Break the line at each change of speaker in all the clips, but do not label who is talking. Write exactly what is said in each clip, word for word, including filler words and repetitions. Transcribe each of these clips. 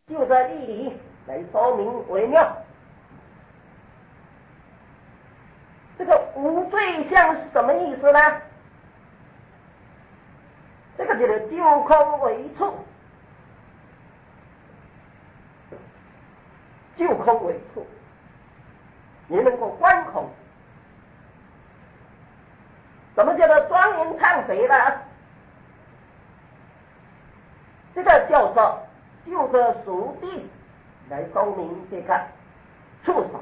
就这义理来说明为妙。这个无对象是什么意思呢？这个就是就空为处，就空为处，你能够观空。什么叫做庄严忏悔呢？这个叫做就着属地来说明这个触手。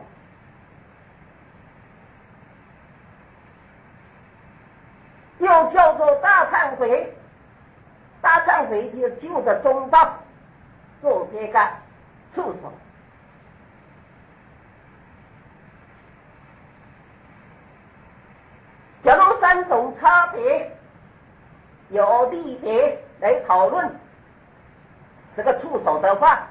又叫做大忏悔，大忏悔就就着中道做这个触手。假如三种差别有利别来讨论这个触手的话，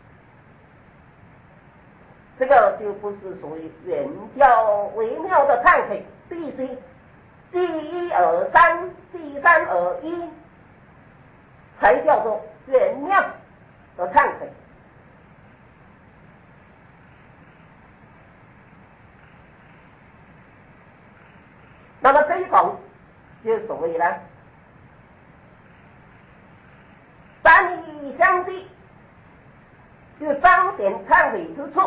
这个就不是属于圆教微妙的忏悔，必须第一而三，第三而一，才叫做圆妙的忏悔。那么这一种就所谓呢三义相继，就彰显忏悔之处，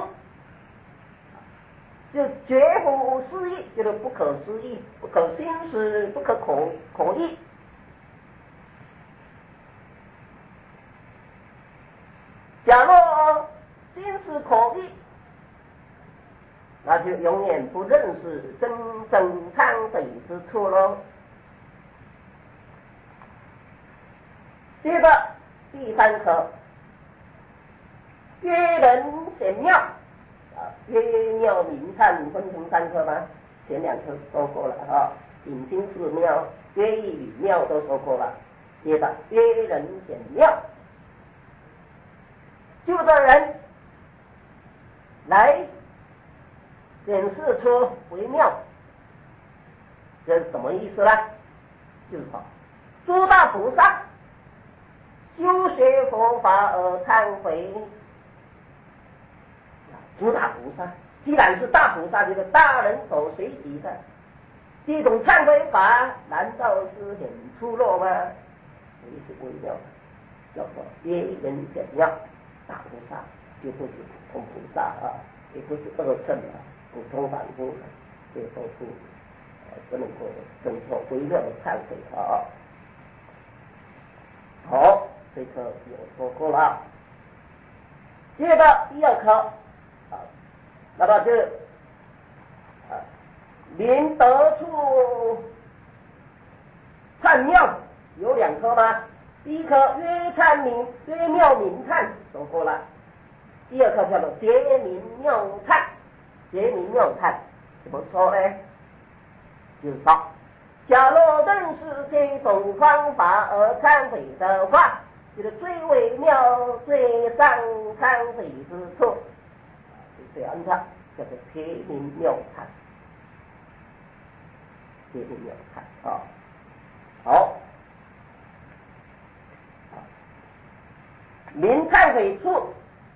就绝不思议，就是不可思议，不可心思，不可口口议。假若心思口议，那就永远不认识真正忏悔之处咯。接着第三课，约人显妙啊，约妙名忏分成三课吗？前两课说过了啊，引经释妙、约义语妙都说过了。接着约人显妙，就这人来显示出为妙，这是什么意思呢？就是说，诸大菩萨修学佛法而忏悔。诸大菩萨既然是大菩萨，这个大人所学习的这种忏悔法，难道是很粗陋吗？所以是微妙的，叫做约人显妙。大菩萨就不是普通菩萨啊，也不是二乘啊，普通凡夫，这都不呃不能够称作微妙的忏悔啊。好，这课有说过了。接着第二课啊，那么就啊，明得处忏妙有两科吗？第一科约忏明约妙明忏说过了，第二课叫做结明妙忏。结明妙忏怎么说呢？就是说，假若认识这种方法而忏悔的话，就是最微妙、最上忏悔之处，就这样的，叫做结明妙忏。结明妙忏啊，好。明忏悔处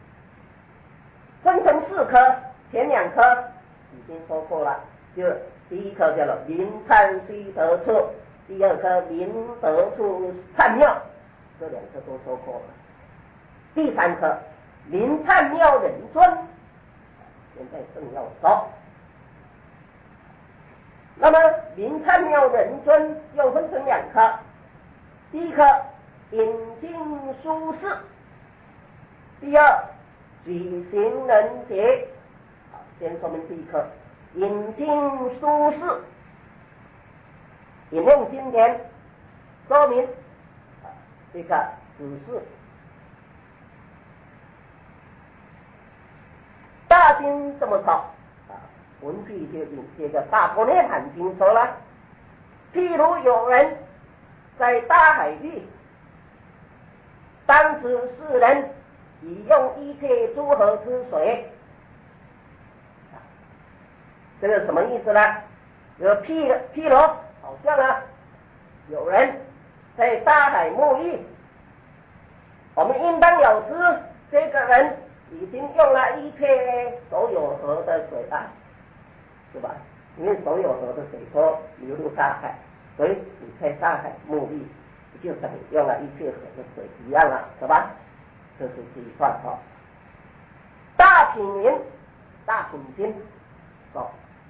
分成四科，前两科已经说过了，就第一科叫做明忏须得处，第二科明得处忏妙，这两科都说过了。第三科明忏妙人尊，现在正要说。那么明忏妙人尊又分成两科，第一科引经书释，第二举行人节。好，先说明第一课引经书释，引用经典说明这个指示。大经这么说啊，文句就引这个大般涅盘经说了，譬如有人在大海域，当知世人已用一切诸河之水，这个什么意思呢？有譬譬如好像啊，有人在大海沐浴，我们应当了知这个人已经用了一切所有河的水啊，是吧？因为所有河的水都流入大海，所以你在大海沐浴，就等于用了一切河的水一样了，是吧？这是第一段话。大品云，大品经说，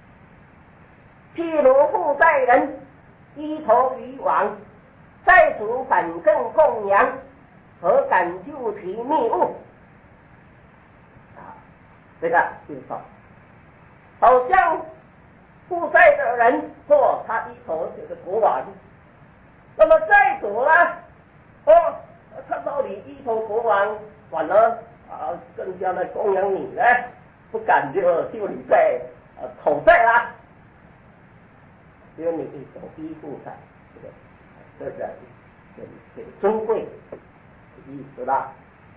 譬如负债人依投于网，债主反更供养，何敢救其密物？啊，这个就是说，好像负债的人或他依投这个国王，那么债主呢？哦，看到你依投国王，反而啊更加的供养你呢，不敢就就你在呃讨债啦，因为你一手依附在这个这个很很尊贵的意思啦。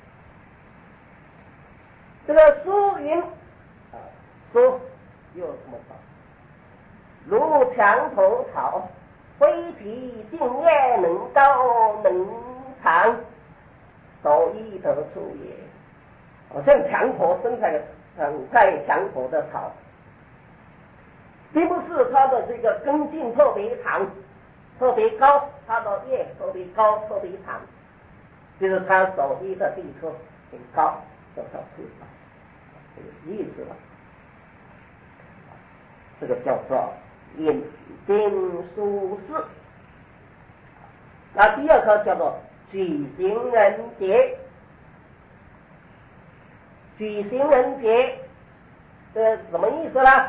这个书云啊，书又这么说，如墙头草，挥皮茎叶，能高能长，手艺得处也。好像墙头生在长在墙头的草，并不是它的这个根茎特别长、特别高，它的叶特别高、特别长，就是它手艺的地处很高，得到处少，这个意思了。这个叫做引经书事。那第二个叫做举行人节。举行人节这什么意思呢？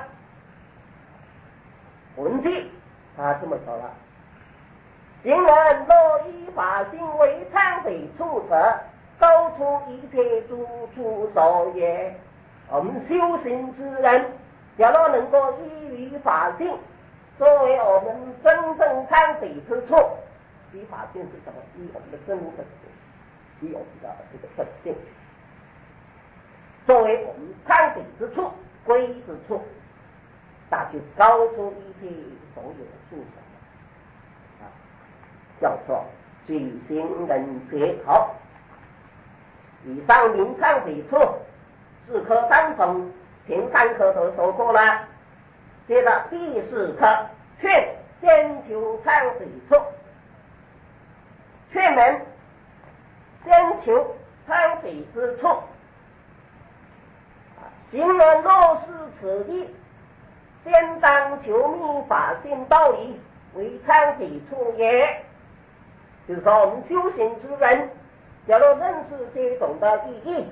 文记他这么说了，行人若依法行为忏悔处者，高出一切诸处所也。我们修行之人，假若能够依于法性，作为我们真正忏悔之处。依法性是什么？依我们的真本性，依我们的这个本性，作为我们忏悔之处、归之处，那就高出一切所有的处所，啊，叫做举行人节。好，以上明忏悔处四科三种，前三科都说过了。接着第四科劝先求忏悔处，劝人先求忏悔之处。行人若是此地，先当求密法性道理为忏悔处也。就是说，我们修行之人，假如认识这种的意义，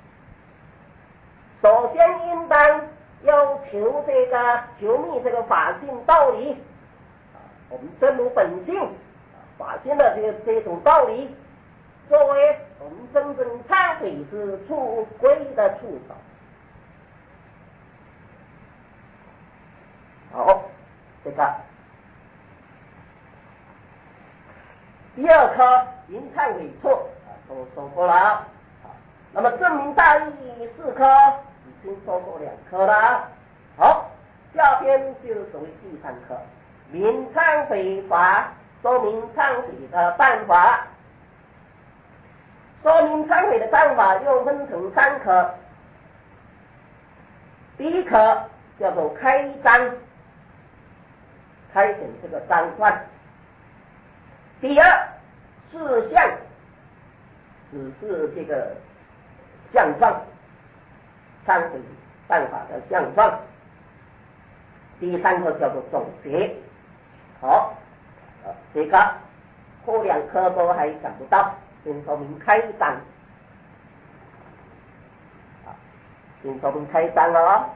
首先应当要求这个求密这个法性道理，我们真如本性法性的这个这种道理，作为我们真正忏悔之处归的处所。好，这个第二科明忏悔处啊，都说过了啊。那么证明大义四科已经说过两科了。好，下边就是属于第三科，明忏悔法，说明忏悔的办法。说明忏悔的办法又分成三科，第一科叫做开章，开显这个章段。第二，事项，只是这个相状，忏悔办法的相状。第三个叫做总结。好，这个后两科都还讲不到，先说明开章。先说明开章了哦。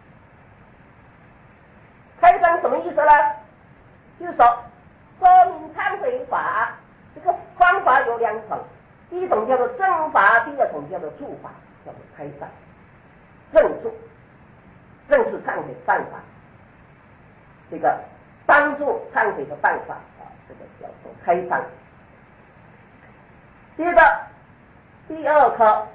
开章什么意思呢？就是说，说明忏悔法这个方法有两种，第一种叫做正法，第二种叫做助法，叫做开章。正助，正是忏悔办法，这个帮助忏悔的办法啊，这个叫做开章。接着第二科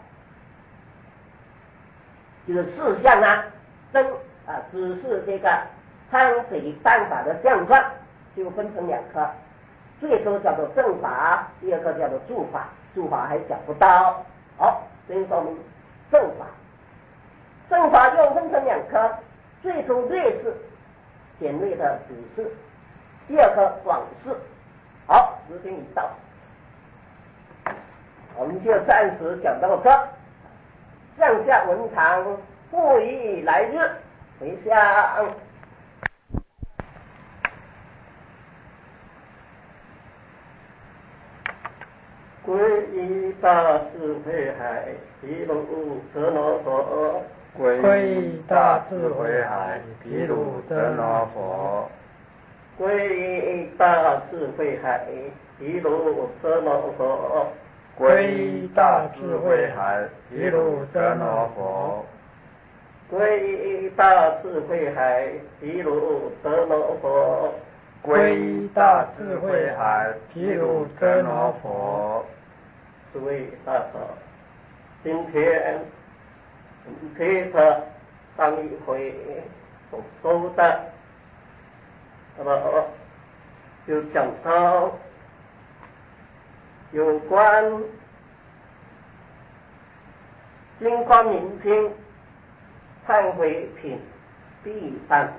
就是事项啊，真啊，只是这个忏悔办法的相状，就分成两科，最初叫做正法，第二个叫做助法，助法还讲不到。好， 所以说明正法。正法又分成两科，最初略释简略的指示，第二科广释。好，时间已到，我们就暂时讲到这。向下文长，不宜来日回向。皈依大智慧海，毗卢遮那佛。
皈依大智慧海，毗卢遮那佛。
皈依大智慧海，毗卢遮那佛。
皈依大智慧海，毗卢遮那佛。
皈依大智慧海，毗卢遮那佛。
皈依大智慧海，毗卢遮那佛。
诸位大德，今天我们接着上一回所说的，那么就讲到有关金光明经忏悔品第三。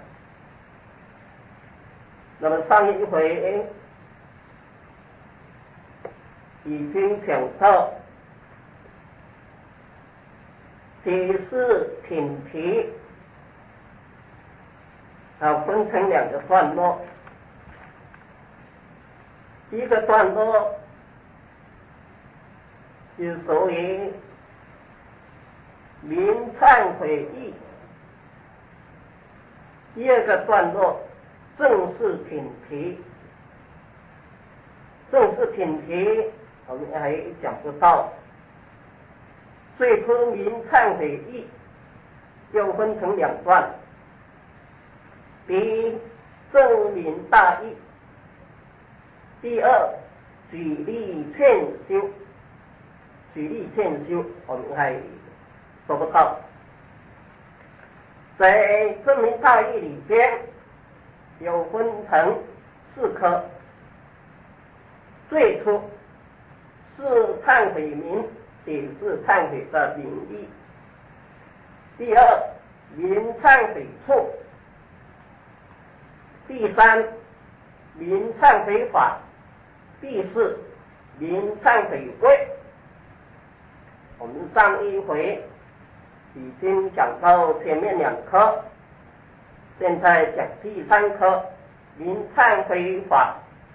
那么上一回已经讲到解释品题，啊，分成两个段落。一个段落就属于明忏悔义，第二个段落正式品题。正式品题我们还讲不到。最初明忏悔义又分成两段，第一证明大义，第二举例劝修。举例劝修我们还说不到。在证明大义里边有分成四科，最初是忏悔名，解释忏悔的名义；第二明忏悔处；第三明忏悔法；第四明忏悔位。我们上一回已经讲到前面两科，现在讲第三科明忏悔法。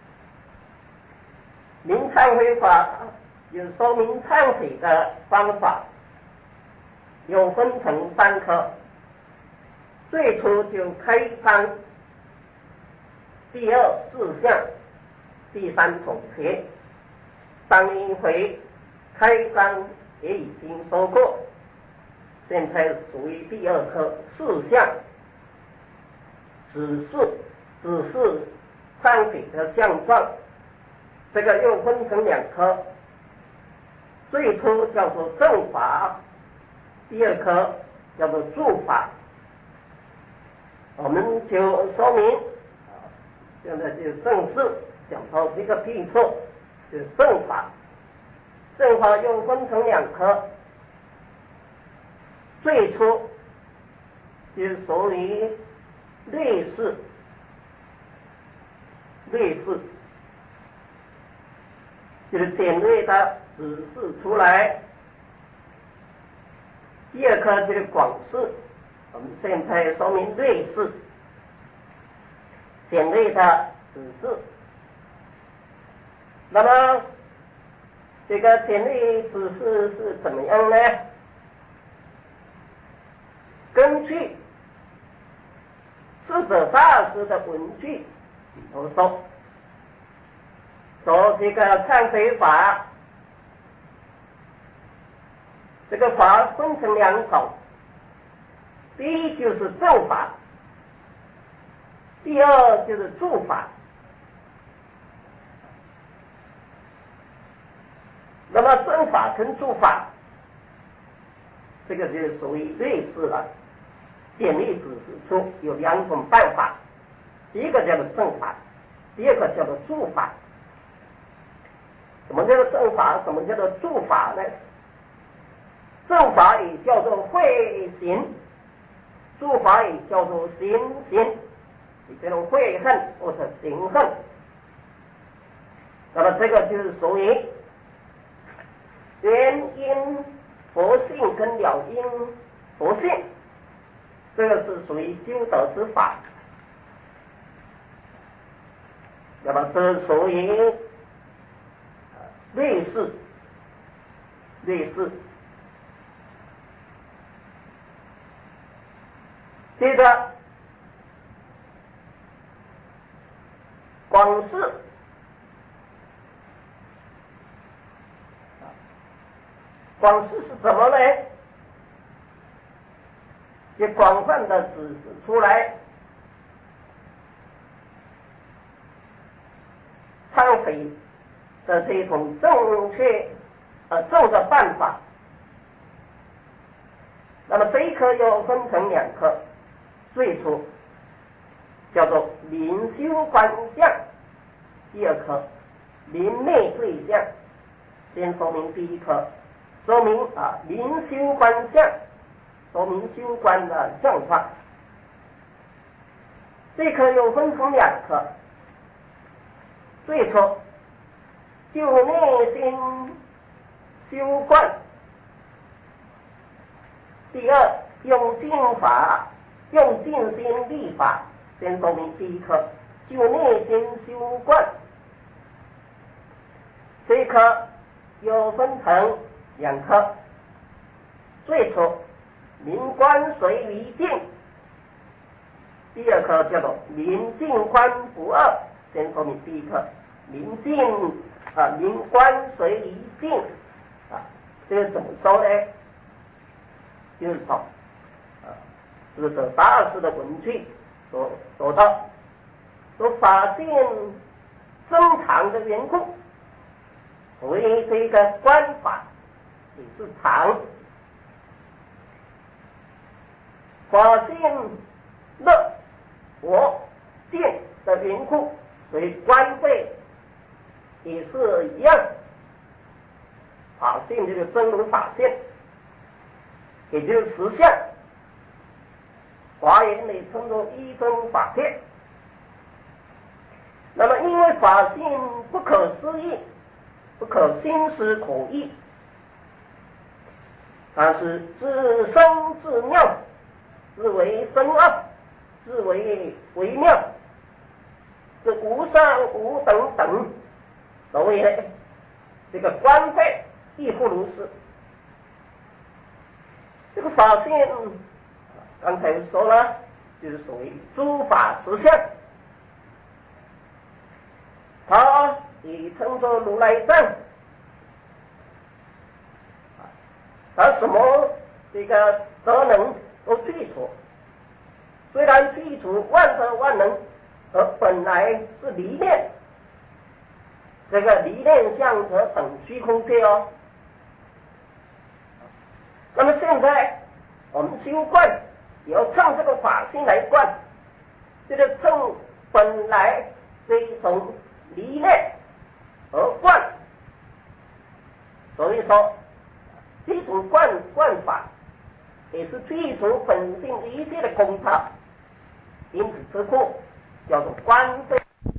明忏悔法有说明忏悔的方法，有分成三科。最初就开纲，第二事项，第三总结。上一回开纲也已经说过，现在属于第二科事项，指示指示忏悔的相状。这个又分成两科，最初叫做正法，第二科叫做助法。我们就说明，现在就正式讲到这个批错，就是正法。正法又分成两科，最初就属于类似类似就是简略的指示出来。第二科就是广释，我们现在说明类似简略的指示。那么这个简略指示是怎么样呢？根据智者大师的文句里头说，说这个忏悔法，这个法分成两种，第一就是正法，第二就是助法。那么正法跟助法，这个就属于类似了。简略指示出有两种办法，一个叫做正法，第二个叫做助法。什么叫做正法？什么叫做助法呢？ 叫做会行，诸法语叫做行行，这种会恨或者行恨。那么这个就是属于原因佛性跟了因佛性，这个是属于修德之法。那么这属于类似类似。接着广释，广释是什么呢？也广泛的指示出来忏悔的这种正确呃正的办法。那么这一科又分成两科，最初叫做临修观相，第二科临灭对象。先说明第一科，说明啊临修观相，说明修观的相况。这科又分成两科，最初就内心修观，第二用净法，用净心立法。先说明第一科，就内心修观。这一科又分成两科，最初临观随离境，第二科叫做临净观不二。先说明第一科，临净啊临观随离境啊，这个怎么说呢？就是说啊，是这大师的文句所说到，说法性增长的缘故，所以这个观法也是常。法性乐我见的缘故，所以观慧也是一样。法性这个真如法性，也就是实相，华严里称作一真法界。那么因为法性不可思议，不可心思可议，它是自生自妙，自为深奥，自为微妙，是无上无等等。所以呢，这个观慧亦复如是。这个法性刚才说了，就是属于诸法实相，它也称作如来藏。而什么这个德能都去除，虽然去除万德万能，而本来是离念，这个离念相则等虚空界哦。那么现在我们修观，也要趁这个法性来观，就是趁本来这一种离念而观。所以说这种观观法也是去除本性一切的空法，因此之故叫做观慧。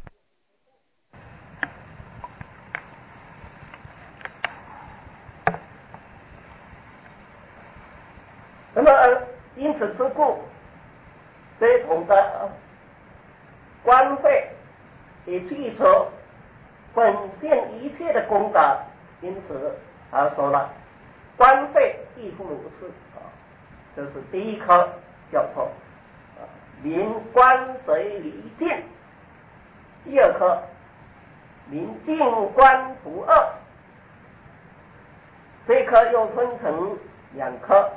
那么因此之故，这种的观慧也去除本性一切的功德，因此他说了观慧亦复如是啊。这是第一科，叫做临观随离境；第二科临净观不二。这一科又分成两科，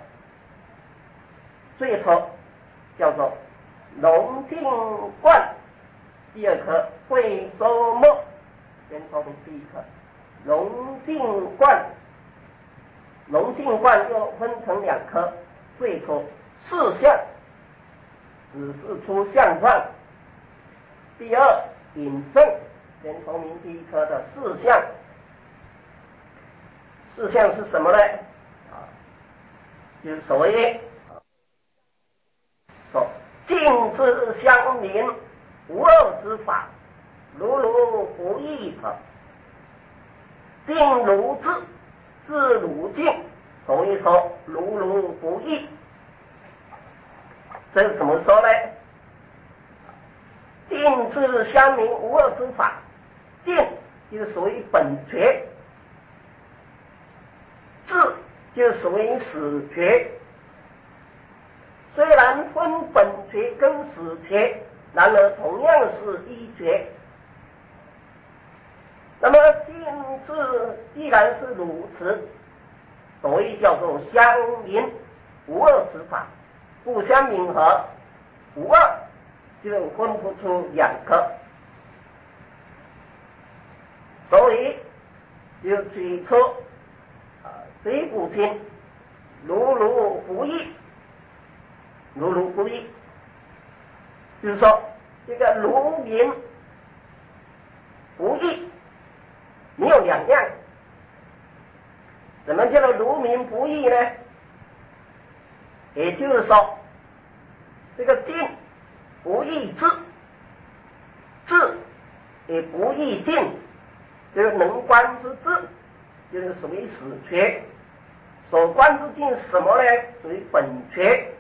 最初叫做融净观，第二科会收末。先说明第一科融净观。融净观又分成两科，最初四相，指示出相状；第二引证。先说明第一科的四相。四相是什么呢？啊， 就是所谓说近之相邻，无二之法，如如不异者。近如至，至如近，所以说如如不异。这怎么说呢？近之相邻，无二之法。近就是属于本觉，至就属于始觉。虽然分本觉跟始觉，然而同样是一觉。那么近至既然是如此，所以叫做相邻无二之法，不相吻合，无二就分不出两个。所以就举出啊这一部经如如不异，如如不异，就是说这个如明不异没有两样。怎么叫做如明不异呢？也就是说这个近不异至，至也不异近，就是能观之至，就是属于始觉。所观之近是什么呢？属于本觉。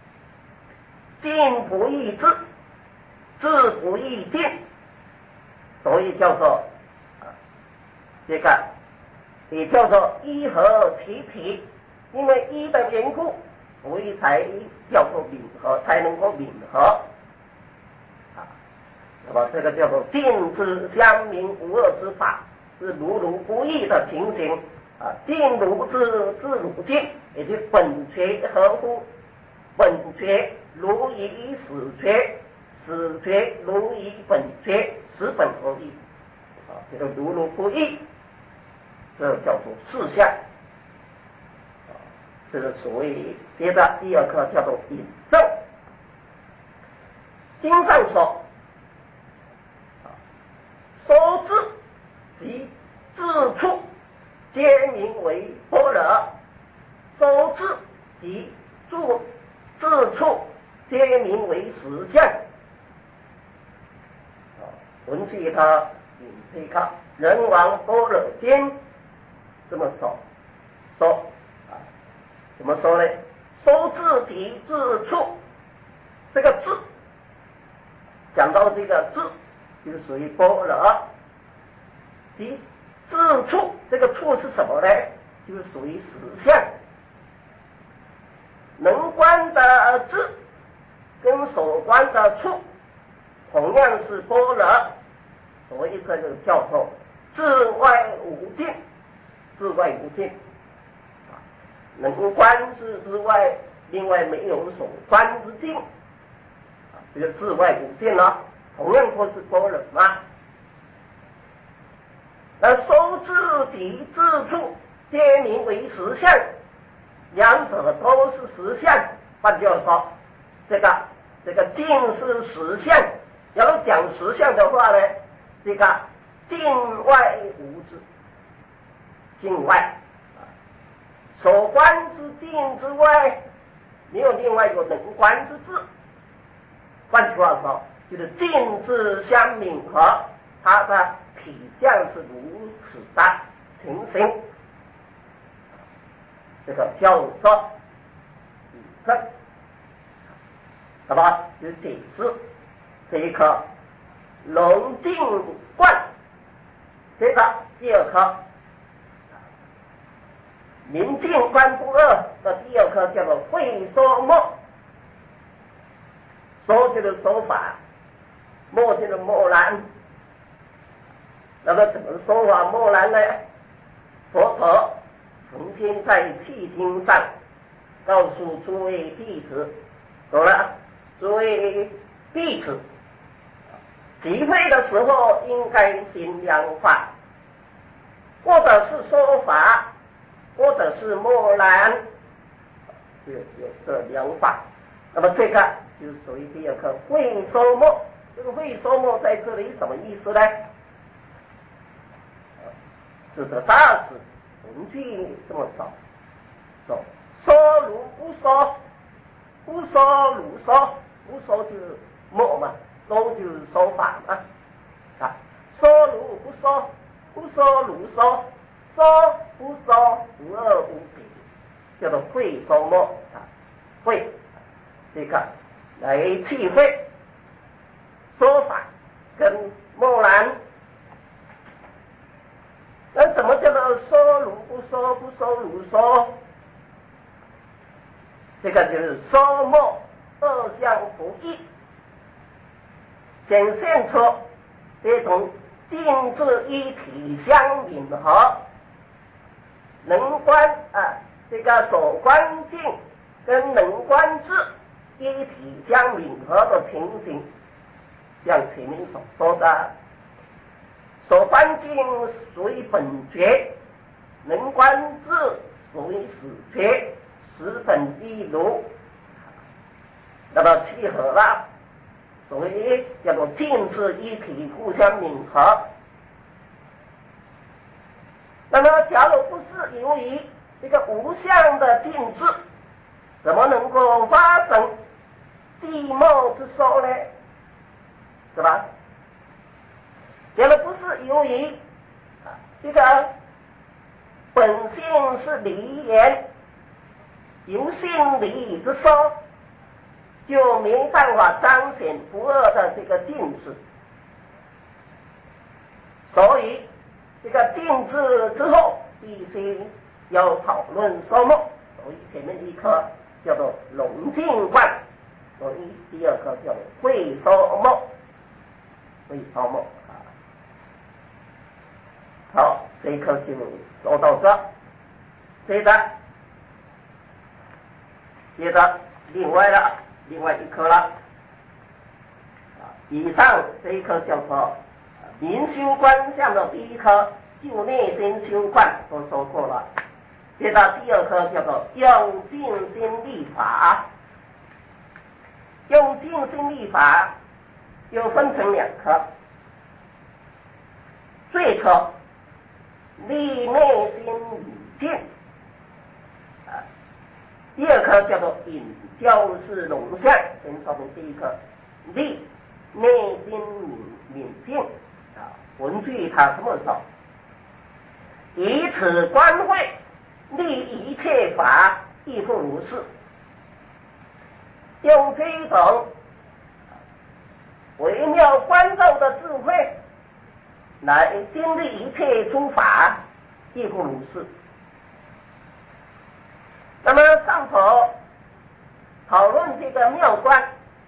近不异至，至不异近，所以叫做啊这个也叫做一合其体。因为一的缘故，所以才叫做吻合，才能够吻合啊。那么这个叫做近之相邻无二之法，是如如不异的情形啊。近如至，至如近，也就本觉合乎本觉，如以始觉，始觉如以本觉，始本合一啊。这个如如不异，这叫做事相。这个所谓接着第二课叫做引证。经上说，说智及智处，皆名为般若；说智及住智处，皆名为实相。文具他引这个人王般若经这么说说啊。怎么说呢？说智及智处，这个智讲到这个智就是属于般若，及智处，这个处是什么呢？就是属于实相。能观的智跟所观的处同样是般若，所以这个叫做智外无境，智外无境。能观之之外，另外没有所观之境，啊，这个智外无境呢，同样都是般若嘛。那说智及智处，皆名为实相，两者都是实相。换句话说，这个这个境是实相。要讲实相的话呢，这个境外无知，境外。所观之境之外，没有另外一个能观之智。换句话说，就是境智相吻合，它的体相是如此的情形。这个叫做引证。那么就解释这一课龙镜观。接着第二课明镜观不二的第二课叫做会说默。说就是说法，默就是默然。那么怎么说法默然呢？佛陀曾经在契经上告诉诸位弟子说了，诸位弟子集会的时候应该行两法，或者是说法，或者是默然，有有这两法。那么这个就是属于第二课会说默。这个会说默在这里什么意思呢？智者大师文句这么说，说说如不说，不说如说，不说就是默嘛，说就是说法嘛，啊，说如不说，不说如说，说不说无二无比，叫做会说默啊，会这个来体会说法跟默然。那怎么叫做说如不说，不说如说？这个就是说默二相不异，显现出这种静智一体相吻合，能观啊，这个所观境跟能观智一体相吻合的情形，像前面所说的，所观境属于本觉，能观智属于始觉，十本一如，那么契合了，所以叫做静智一体互相吻合。那么假如不是由于这个无相的静智，怎么能够发生寂寞之说呢？是吧？假如不是由于这个本性是离言，由心理之说，就没办法彰显不二的这个静智。所以这个静智之后必须要讨论说默，所以前面一科叫做融静观，所以第二科叫会说默，会说默啊。好，这一课就说到这，接着接着另外了另外一科了。以上这一课叫做明修观相的第一科，就内心修观都说过了。接着第二科叫做用静心立法，用静心立法又分成两科，最初立内心引静，啊，第二科叫做引教示龙象。先说明第一科立内心引引静啊，文句他这么说：以此观会，立一切法亦复如是。用这一种微妙观照的智慧来经历一切诸法，亦复如是。那么上头讨论这个妙观，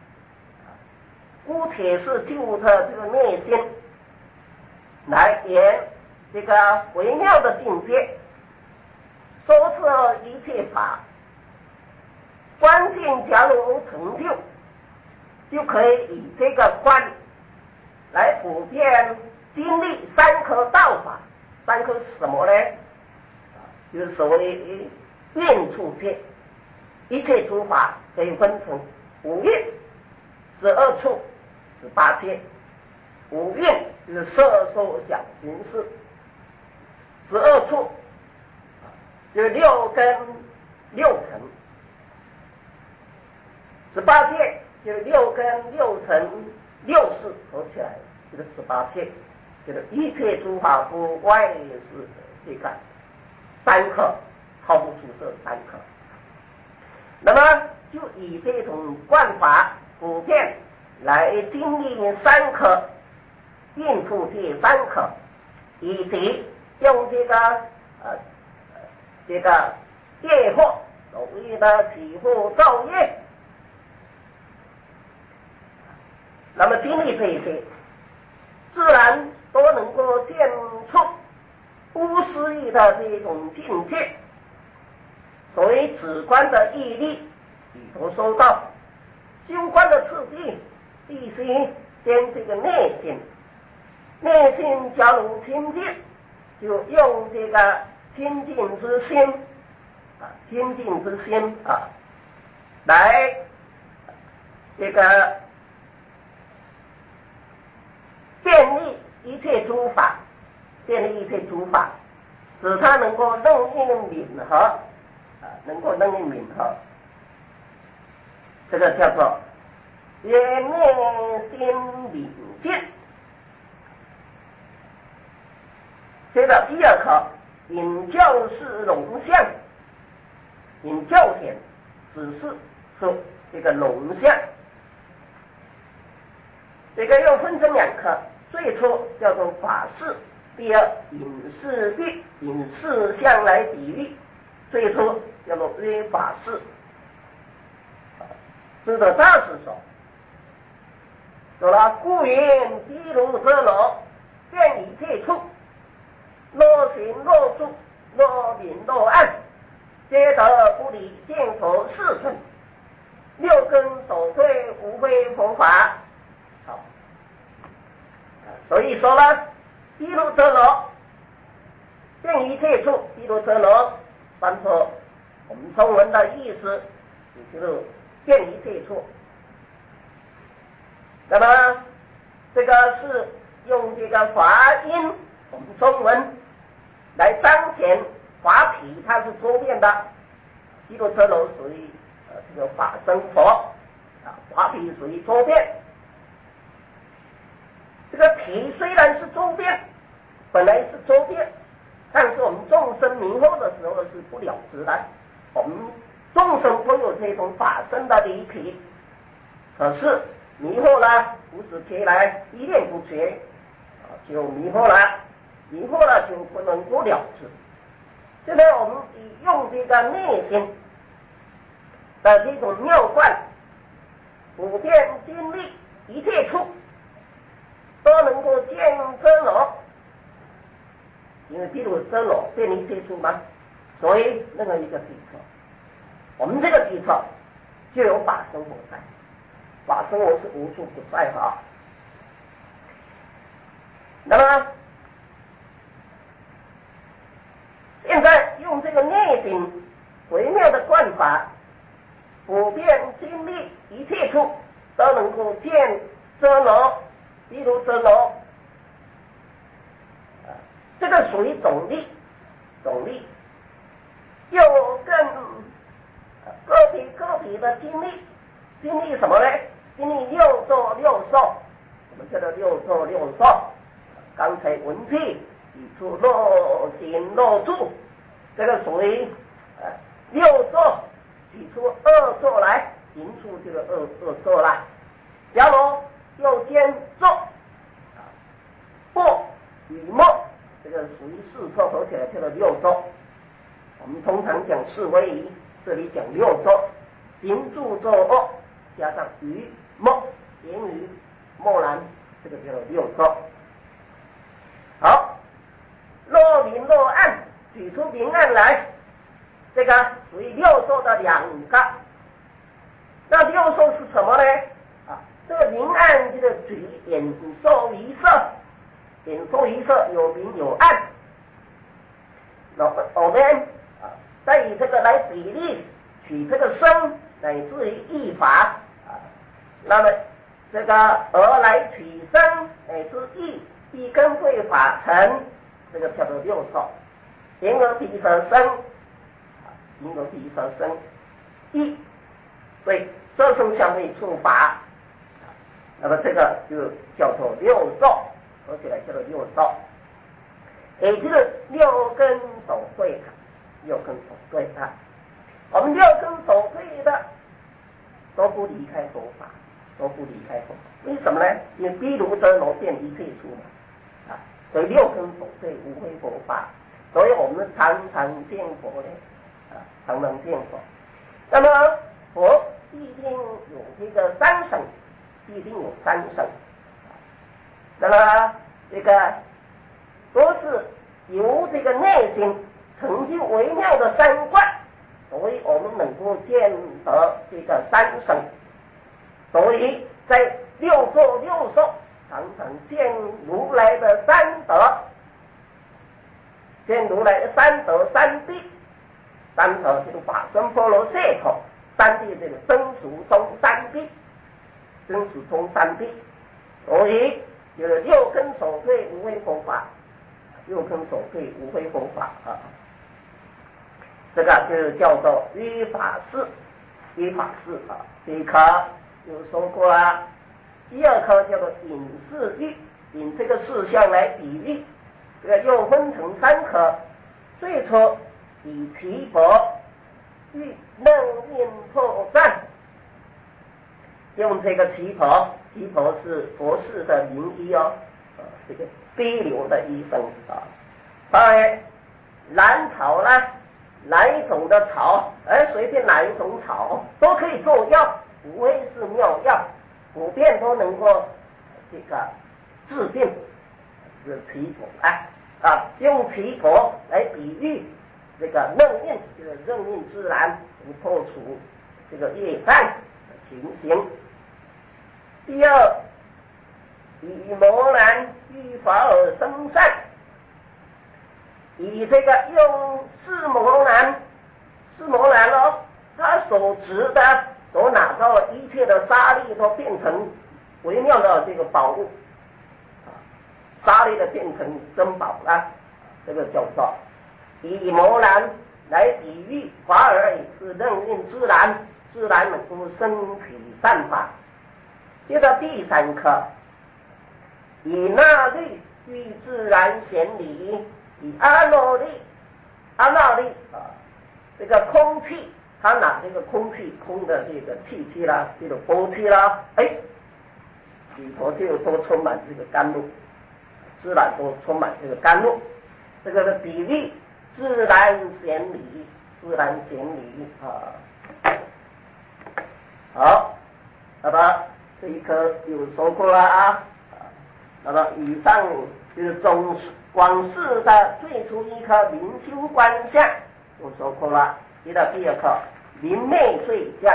姑且是就他这个内心来言这个微妙的境界，说出一切法观境，假如成就，就可以以这个观来普遍经历三颗道法。三颗是什么呢？就是所谓运处界，一切诸法可以分成五蕴、十二处、十八界。五蕴就是色受想行识，十二处就是六根六尘，十八界就是六根六尘六识合起来，就是十八界，就是一切诸法不外是这个三颗，超不出这三颗。那么就以这种观法普遍来经历三颗运处界三颗，以及用这个呃这个业惑所谓的起惑造业，那么经历这一些，自然都能够见出无思议的这种境界。所谓止观的义力里头说到，修观的次第必须先这个内心，内心假如清净，就用这个清净之心啊，清净之心啊，来这个建立一切诸法，建立一切诸法，使它能够任运敏合啊，能够任运敏合。 这个叫做缘灭心领见。接着第二课，引教是龙象，引教典只是说这个龙象。这个又分成两课，最初叫做法事，第二引事喻，引事象来比喻，最初叫做约法事。知道大师说，说了故云毗卢遮罗，遍一切处，若行若住，若明若暗，皆得不离见佛四分，六根所对无非佛法。好，所以说呢，毗卢遮罗，遍一切处，毗卢遮罗，翻作我们中文的意思，也就是遍一切处。那么这个是用这个法音，我们中文来彰显法体，它是周遍的。毗卢遮罗属于呃这个法身佛啊，法体属于周遍。这个体虽然是周遍，本来是周遍，但是我们众生迷惑的时候是不了知的。我们众生都有这种法身的离体，可是迷惑了，不是起来一念不绝，啊，就迷惑了，迷惑了就不能够了知。现在我们用这个内心的这种妙观，普遍经历一切处，都能够见真我，因为毗卢遮罗遍一切处嘛，所以那个一个比测，我们这个比测就有法身佛在。法身我是无处不在哈。那么现在用这个内心微妙的观法，普遍经历一切处，都能够见遮罗、毗卢遮罗，这个属于总力，总力又更个体个体的经历，经历什么呢？经历六座六受，我们叫做六座六受。刚才文气举出若行若住，这个属于呃六座，举出二座来，行出这个二二座来。假如又兼坐，坐与默，这个属于四座合起来叫做六座。我们通常讲四位仪，这里讲六座，行住坐卧加上语默，言语默然，这个叫做六座。好，若明若暗，举出明暗来，这个属于六受的两个。那六受是什么呢？啊，这个明暗这个举眼受一色，眼受一色有明有暗。那我们啊，再以这个来比例，取这个生乃至于义法啊，那么这个而来取生乃至义，一根对法成，这个叫做六受。言而鼻舌身，言而鼻舌身，义对色声香味触法，那么这个就叫做六受，合起来叫做六受。也就是六根所对的，六根所对的，我们六根所对的都不离开佛法，都不离开佛法。为什么呢？因为毗卢遮罗遍一切处嘛，啊，所以六根所对无非佛法，所以我们常常见佛的，啊，常常见佛。那么佛必定有这个三省，必定有三省。那么这个都是由这个内心成就微妙的三观，所以我们能够见得这个三省。所以在六座六受常常见如来的三德，见如来的三德三谛，三德就是法身波罗解脱，三谛这个真俗中三谛，真俗中三谛，所以就是六根所对无非佛法，六根所对无非佛法啊，这个就叫做依法事。 依法事啊，这一科有说过了。第二科叫做引事喻，引这个事项来比喻，这个又分成三科。最初以提婆喻楞印破绽，用这个提婆，提婆是佛事的名医哦，啊，这个逼流的医生啊。当然兰草呢，哪一种的草，而随便哪一种草都可以做药，无非是妙药，普遍都能够这个治病，是提婆啊啊，用提婆来比喻这个楞印，这个楞印之然，破除这个业障的情形。第二，以魔难喻法而生善，以这个用四魔难，四魔难哦，他所执的、所拿到的一切的沙粒都变成微妙的这个宝物，啊，沙粒的变成珍宝了，这个叫做以魔难来比喻法尔是楞印之然，自然能够升起善法。接着第三课，以那律喻自然显理，以阿耨力，阿耨力啊，这个空气，他拿这个空气空的这个气气啦，这个波气啦，哎，里头就都充满这个甘露，自然都充满这个甘露，这个的比喻自然显理，自然显理啊。好，那么这一课有说过了啊。那么以上就是中广式的最初一课灵修观相有说过了。接着第二课灵昧罪相。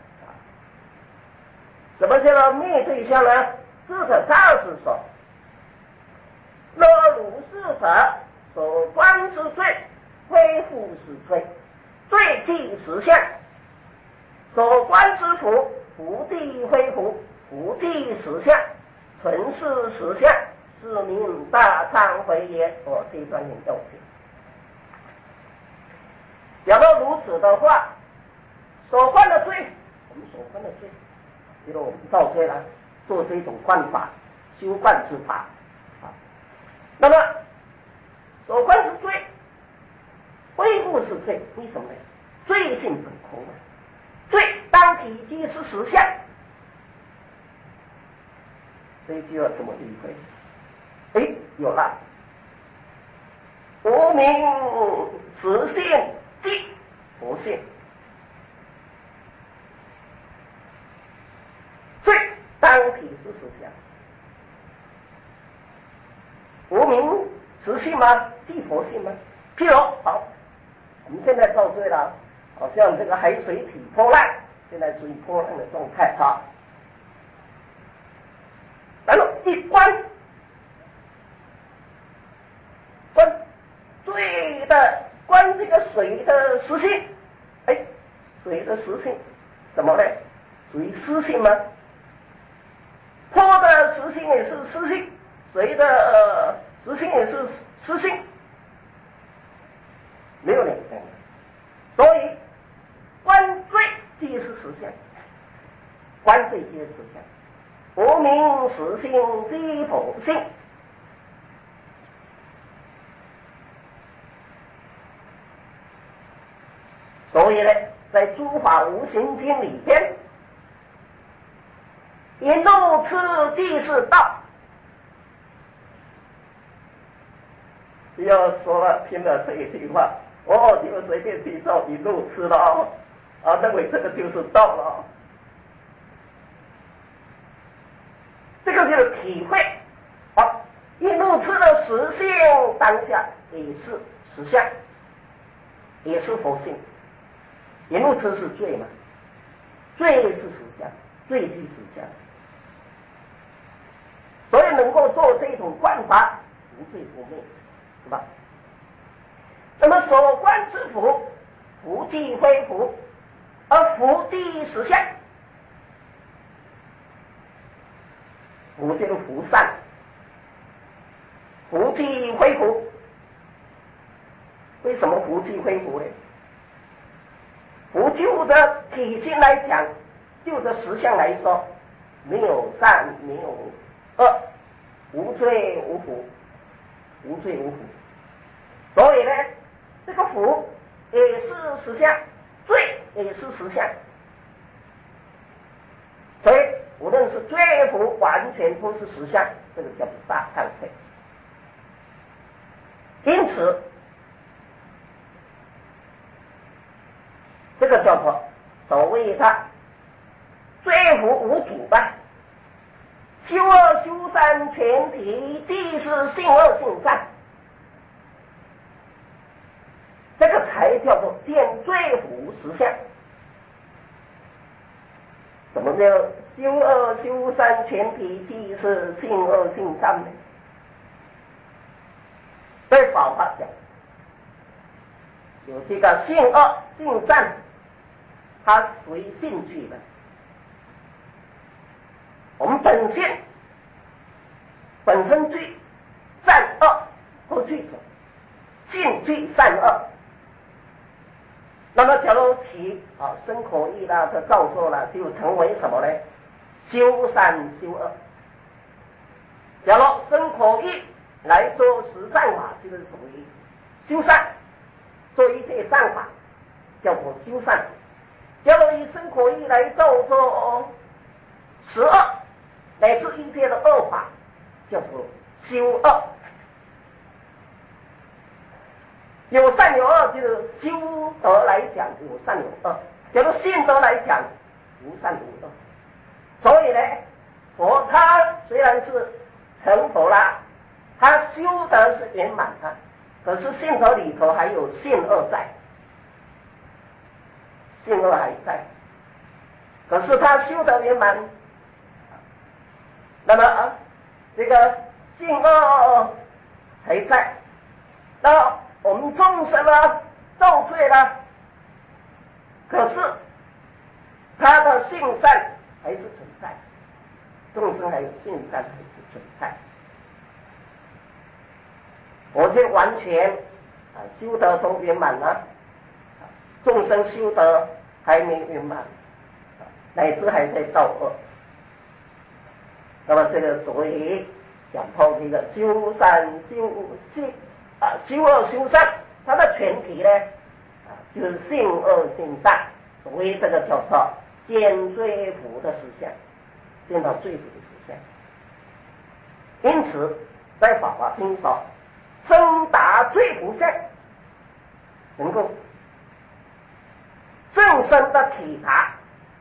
什么叫做昧罪相呢？智者告诉说，若如是者，所观之罪，恢复是罪，罪即实相；所观之福，福即恢复，福即实相。纯是实相，是名大忏悔也。哦，这一段很要紧。假如如此的话，所犯的罪，我们所犯的罪，比如我们造罪了，做这种观法、修观之法啊，那么所犯之罪，恢复是罪，为什么呢？罪性本空啊，罪当体即是实相。这一句话怎么理会？哎，有了，无名实性即佛性，罪当体是实相。无名实性吗？即佛性吗？譬如好，我们现在造罪了，好像这个海水起波浪，现在属于波浪的状态哈。然后一观观罪的观这个水的实性，哎，水的实性什么呢？属于湿性吗？坡的实性也是湿性，水的呃实性也是湿性，没有两样。所以观罪即是实相，观罪即是实相。无名实性即佛性，所以呢，在诸法无形经里边，一路痴即是道。不要说了，听了这一句话，哦，就随便去造一路痴了哦，啊，认为这个就是道了。这个就是体会，好，一路痴的实性当下也是实相，也是佛性。一路痴是罪嘛？罪是实相，罪即实相。所以能够做这种观法，无罪不灭，是吧？那么所观之福，福即恢复，而福即实相。福就是福善，福即恢复。为什么福即恢复呢？ 不就着体性来讲，就着实相来说，没有善，没有恶，无罪无福，无罪无福。所以呢，这个福也是实相，罪也是实相。所以无论是罪福，完全都是实相，这个叫做大忏悔。因此，这个叫做所谓的罪福无主吧，修恶修善全体即是性恶性善，这个才叫做见罪福实相。怎么叫修恶修善全体即是性恶性善呢？在法法讲，有这个性恶性善，它属于性具的。我们本性本身具善恶都具足，性具善恶。那么假如其啊身口意啦的造作了，就成为什么呢？修善修恶。假如身口意来做十善法，就是属于修善，做一切善法叫做修善。假如以身口意来造作十恶，乃至一切的恶法，叫做修恶。有善有恶，就是修德来讲有善有恶，假如性德来讲无善无恶。所以呢，佛他虽然是成佛了，他修德是圆满的，可是性德里头还有性恶在，性恶还在。可是他修德圆满，那么啊，这个性恶还在，那我们众生啊造罪了，可是他的性善还是存在，众生还有性善还是存在。我这完全啊修德都圆满了，众生修德还没圆满，乃至还在造恶。那么这个所谓讲到这个修善修修啊修恶修善，它的全体呢啊就是性恶性善，所谓这个叫做见罪福的实相，见到罪福的实相。因此在法华经说，深达罪福相，能够深深的体达，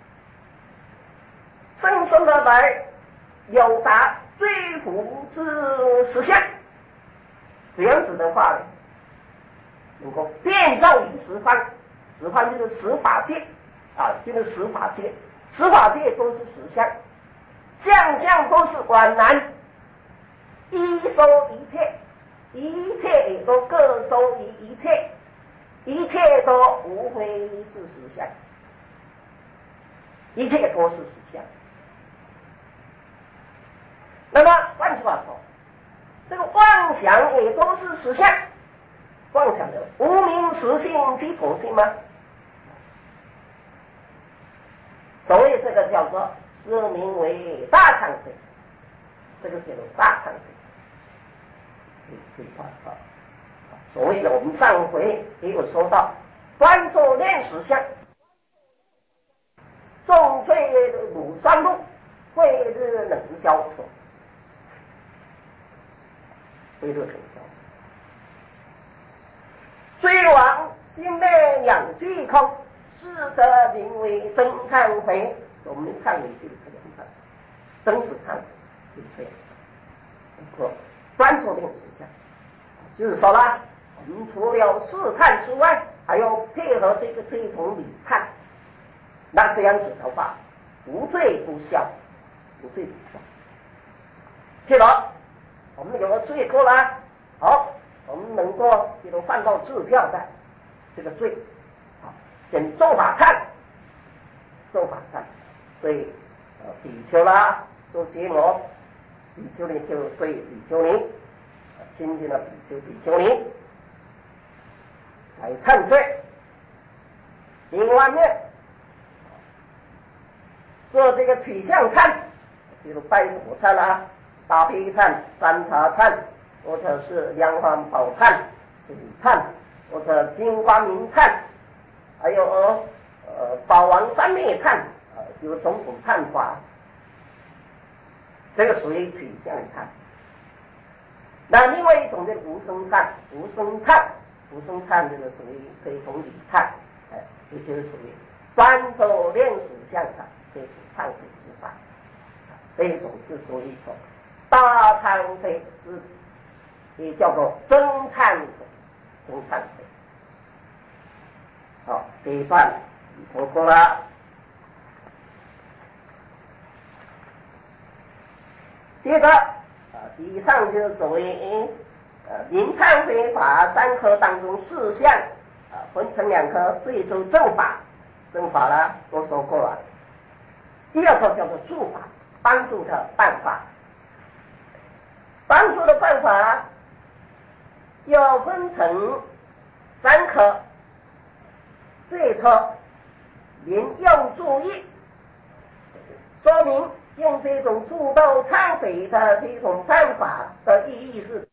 深深的来有达罪福之实相。这样子的话呢，能够遍照于十方，十方就是十法界啊，就是十法界，十法界都是实相，相相都是观然，一收一切，一切也都各收于一切，一切都无非是实相，一切都是实相。那么换句话说，这个妄想也都是实相，妄想的无名实性即佛性吗？所以这个叫做是名为大忏悔，这个叫做大忏悔。这一块啊，所谓的我们上回也有说到，专做念实相，重罪鲁三路，慧日能消除。慧日能消除。罪往心内两俱空，是则名为真忏悔。我们忏悔就是这两者，真实忏悔就是这样。不专做念实相，就是说啦，我们除了试忏之外，还要配合这个这一种礼忏。那这样子的话，无罪不消，无罪不消。譬如我们有了罪过啦，好，我们能够比如犯到自教的这个罪，好，先做法忏，做法忏，对呃比丘啦做结魔，比丘尼就对比丘尼，亲近了比丘比丘尼来忏罪。 另外面做这个取向忏，比如拜什么忏啊，大悲忏、三茶忏，或者是梁皇宝忏、水忏，或者金光明忏，还有呃宝王三昧忏，呃有种种忏法，这个属于取向忏。那另外一种叫无声忏，无声忏，无声忏这个属于这一种礼忏，哎，也就是属于专走练实相忏这种忏悔之法，这一种是属于一种大忏悔之，也叫做真忏悔，真忏悔。好，这一段说过了。接着啊，以上就是所谓呃临忏悔法三科当中四项啊，分成两科，最终正法，正法呢都说过了。第二个叫做助法，帮助的办法。帮助的办法要分成三科，这一科您要注意，说明用这种助道忏悔的这种办法的意义是